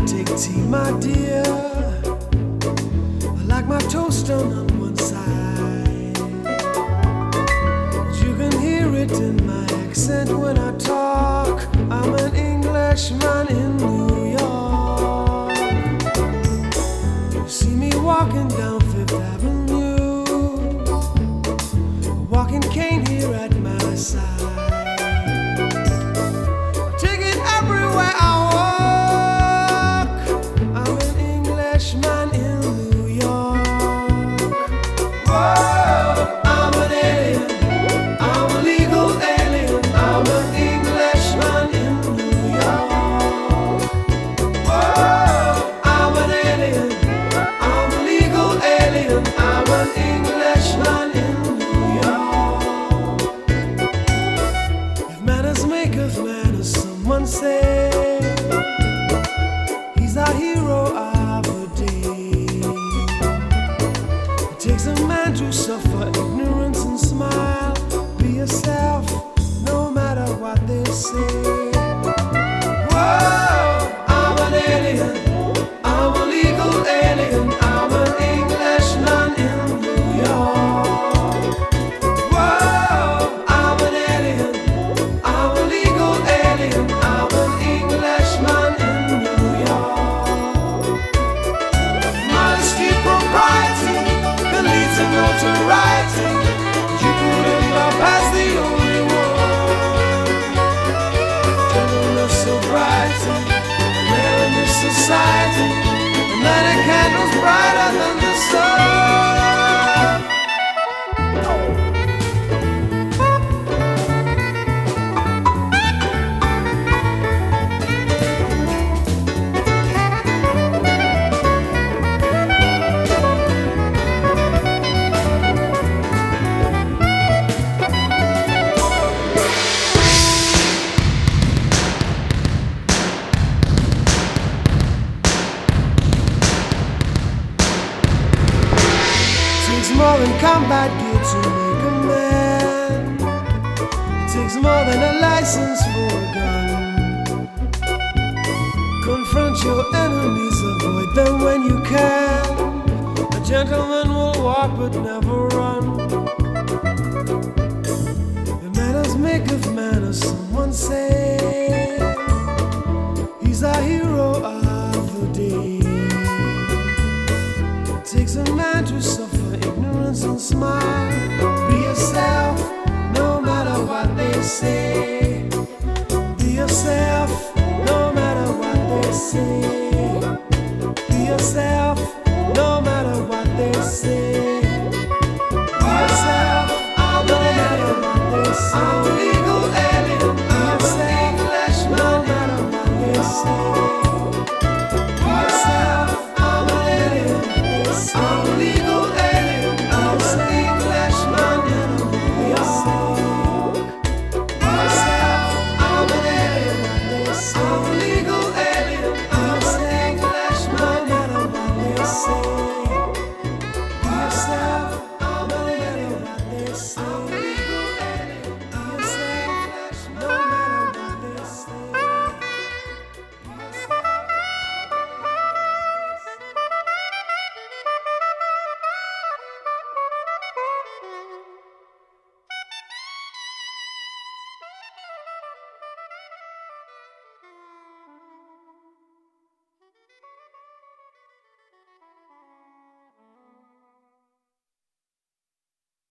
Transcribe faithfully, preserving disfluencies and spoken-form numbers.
take tea, my dear. I like my toast done on one side. You can hear it in my accent when I talk. I'm an Englishman in New York. You see me walking down Fifth Avenue, a walking cane here at my side. I take it everywhere I walk. I'm an Englishman in New York. Whoa, I'm an alien. I'm a legal alien. I'm an Englishman in New York. Whoa, I'm an alien. I'm a legal alien. I'm an Englishman in New York. If manners maketh manners, someone say, he's our hero of the day. It takes a man to suffer ignorance and smile. Be yourself, no matter what they say. Whoa, I'm an alien. I'm a legal alien. I'm an Englishman in New York. Whoa, I'm an alien. I'm a legal alien. I'm an Englishman in New York. Modesty, propriety can lead to notoriety. You couldn't bypass the only one. Gentleness, sobriety, rare in this society. And that a candle's brighter than the sun. Takes more than combat gear to make a man. It takes more than a license for a gun. Confront your enemies, avoid them when you can. A gentleman will walk but never run. The manners maketh manners, someone say. He's our hero of the day. It takes a man to suffer ignorance and smile. Be yourself, no matter what they say.